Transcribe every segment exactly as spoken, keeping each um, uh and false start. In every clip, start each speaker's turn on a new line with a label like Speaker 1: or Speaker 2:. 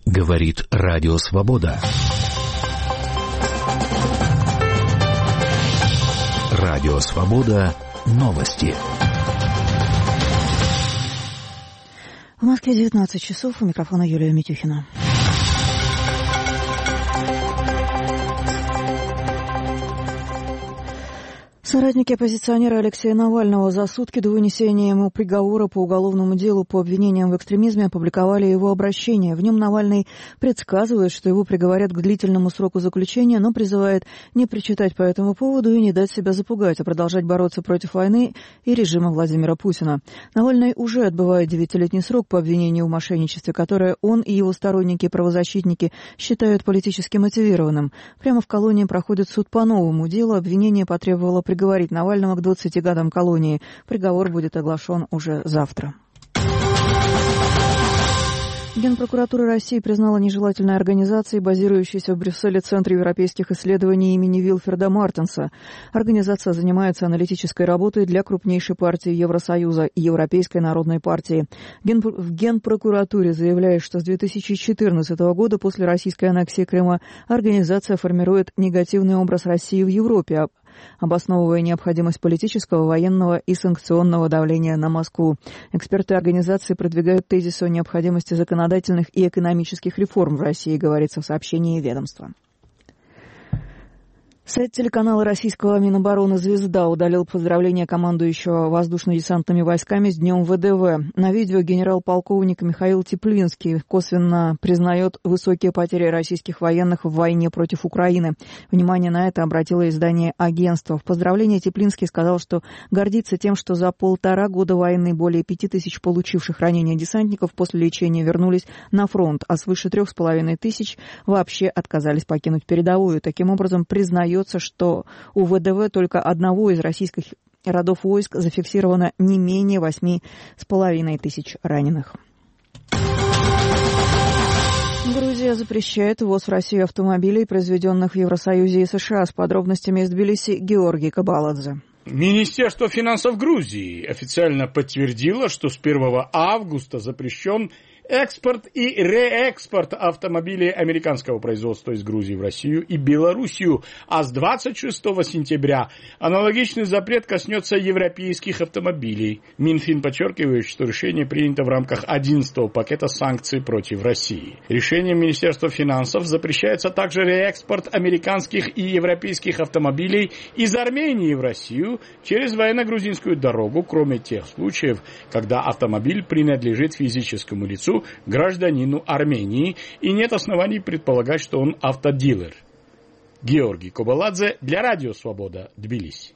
Speaker 1: Говорит Радио Свобода. Радио Свобода. Новости.
Speaker 2: В Москве девятнадцать часов. У микрофона Юлия Митюхина. Соратники оппозиционера Алексея Навального за сутки до вынесения ему приговора по уголовному делу по обвинениям в экстремизме опубликовали его обращение. В нем Навальный предсказывает, что его приговорят к длительному сроку заключения, но призывает не причитать по этому поводу и не дать себя запугать, а продолжать бороться против войны и режима Владимира Путина. Навальный уже отбывает девятилетний срок по обвинению в мошенничестве, которое он и его сторонники и правозащитники считают политически мотивированным. Прямо в колонии проходит суд по новому делу. Обвинение потребовало приговора приговорить Навального к двадцати годам колонии. Приговор будет оглашен уже завтра. Генпрокуратура России признала нежелательной организацией, базирующейся в Брюсселе, Центр европейских исследований имени Вильфреда Мартенса. Организация занимается аналитической работой для крупнейшей партии Евросоюза – Европейской народной партии. Ген... В Генпрокуратуре заявляют, что с две тысячи четырнадцатого года, после российской аннексии Крыма, организация формирует негативный образ России в Европе, обосновывая необходимость политического, военного и санкционного давления на Москву. Эксперты организации продвигают тезис о необходимости законодательных и экономических реформ в России, говорится в сообщении ведомства. Сайт телеканала российского Минобороны «Звезда» удалил поздравления командующего воздушно-десантными войсками с Днем ВДВ. На видео генерал-полковник Михаил Теплинский косвенно признает высокие потери российских военных в войне против Украины. Внимание на это обратило издание «Агентство». В поздравлении Теплинский сказал, что гордится тем, что за полтора года войны более пяти тысяч получивших ранения десантников после лечения вернулись на фронт, а свыше трех с половиной тысяч вообще отказались покинуть передовую. Таким образом, признает, что у ВДВ только одного из российских родов войск зафиксировано не менее восьми с половиной тысяч раненых. Грузия запрещает ввоз в Россию автомобилей, произведенных в Евросоюзе и США. С подробностями из Тбилиси Георгий Кабаладзе.
Speaker 3: Министерство финансов Грузии официально подтвердило, что с первого августа запрещен экспорт и реэкспорт автомобилей американского производства из Грузии в Россию и Белоруссию, а с двадцать шестого сентября аналогичный запрет коснется европейских автомобилей. Минфин подчеркивает, что решение принято в рамках одиннадцатого пакета санкций против России. Решением Министерства финансов запрещается также реэкспорт американских и европейских автомобилей из Армении в Россию через военно-грузинскую дорогу, кроме тех случаев, когда автомобиль принадлежит физическому лицу, гражданину Армении, и нет оснований предполагать, что он автодилер. Георгий Кабаладзе для Радио Свобода, Тбилиси.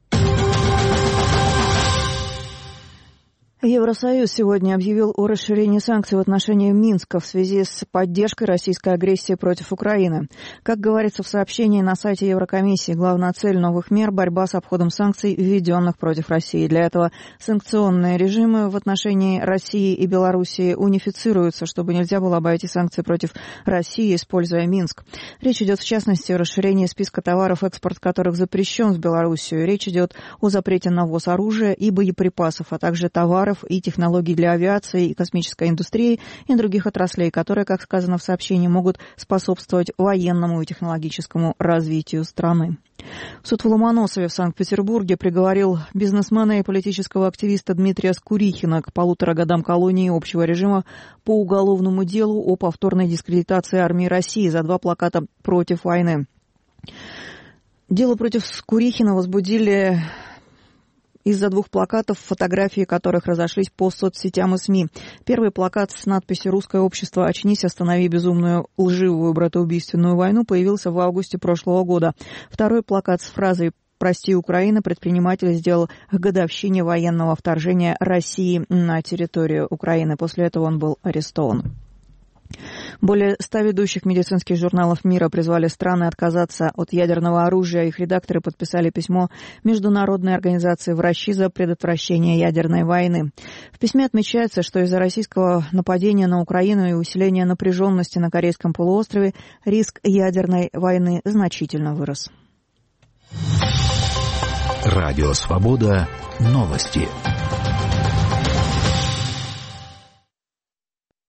Speaker 2: Евросоюз сегодня объявил о расширении санкций в отношении Минска в связи с поддержкой российской агрессии против Украины. Как говорится в сообщении на сайте Еврокомиссии, главная цель новых мер – борьба с обходом санкций, введенных против России. Для этого санкционные режимы в отношении России и Белоруссии унифицируются, чтобы нельзя было обойти санкции против России, используя Минск. Речь идет в частности о расширении списка товаров, экспорт которых запрещен в Белоруссию. Речь идет о запрете на ввоз оружия и боеприпасов, а также товаров и технологий для авиации и космической индустрии и других отраслей, которые, как сказано в сообщении, могут способствовать военному и технологическому развитию страны. Суд в Ломоносове в Санкт-Петербурге приговорил бизнесмена и политического активиста Дмитрия Скурихина к полутора годам колонии общего режима по уголовному делу о повторной дискредитации армии России за два плаката против войны. Дело против Скурихина возбудили из-за двух плакатов, фотографии которых разошлись по соцсетям и СМИ. Первый плакат с надписью «Русское общество, очнись, останови безумную, лживую, братоубийственную войну» появился в августе прошлого года. Второй плакат с фразой «Прости, Украина» предприниматель сделал к годовщине военного вторжения России на территорию Украины. После этого он был арестован. Более ста ведущих медицинских журналов мира призвали страны отказаться от ядерного оружия. Их редакторы подписали письмо Международной организации «Врачи за предотвращение ядерной войны». В письме отмечается, что из-за российского нападения на Украину и усиления напряженности на Корейском полуострове риск ядерной войны значительно вырос.
Speaker 1: Радио Свобода. Новости.